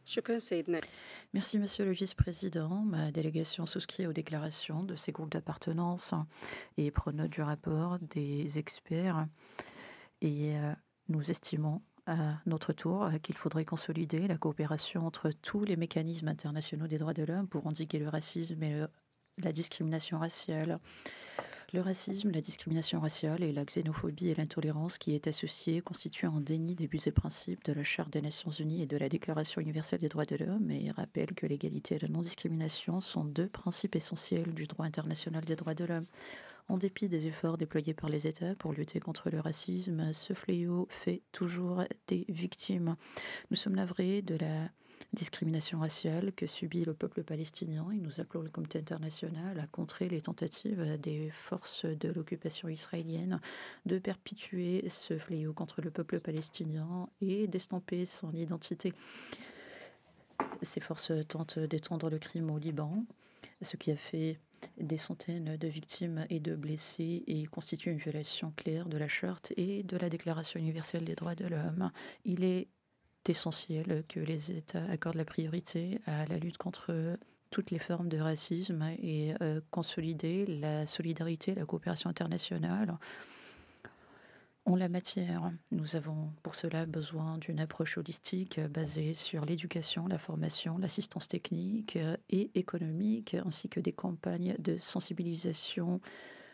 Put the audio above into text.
شكرا سيدنا. Merci, Monsieur le Vice-président. Ma délégation souscrit aux déclarations de ces groupes d'appartenance et prend note du rapport des experts. Et nous estimons à notre tour qu'il faudrait consolider la coopération entre tous les mécanismes internationaux des droits de l'homme pour endiguer le racisme et la discrimination raciale. Le racisme, la discrimination raciale et la xénophobie et l'intolérance qui est associée constituent un déni des buts et principes de la Charte des Nations Unies et de la Déclaration universelle des droits de l'homme et rappelle que l'égalité et la non-discrimination sont deux principes essentiels du droit international des droits de l'homme. En dépit des efforts déployés par les États pour lutter contre le racisme, ce fléau fait toujours des victimes. Nous sommes navrés de la discrimination raciale que subit le peuple palestinien et nous appelons le communauté internationale à contrer les tentatives des forces de l'occupation israélienne de perpétuer ce fléau contre le peuple palestinien et d'estomper son identité. Ces forces tentent d'étendre le crime au Liban, ce qui a fait des centaines de victimes et de blessés et constitue une violation claire de la Charte et de la Déclaration universelle des droits de l'homme. Il est essentiel que les États accordent la priorité à la lutte contre toutes les formes de racisme et consolider la solidarité et la coopération internationale en la matière. Nous avons pour cela besoin d'une approche holistique basée sur l'éducation, la formation, l'assistance technique et économique, ainsi que des campagnes de sensibilisation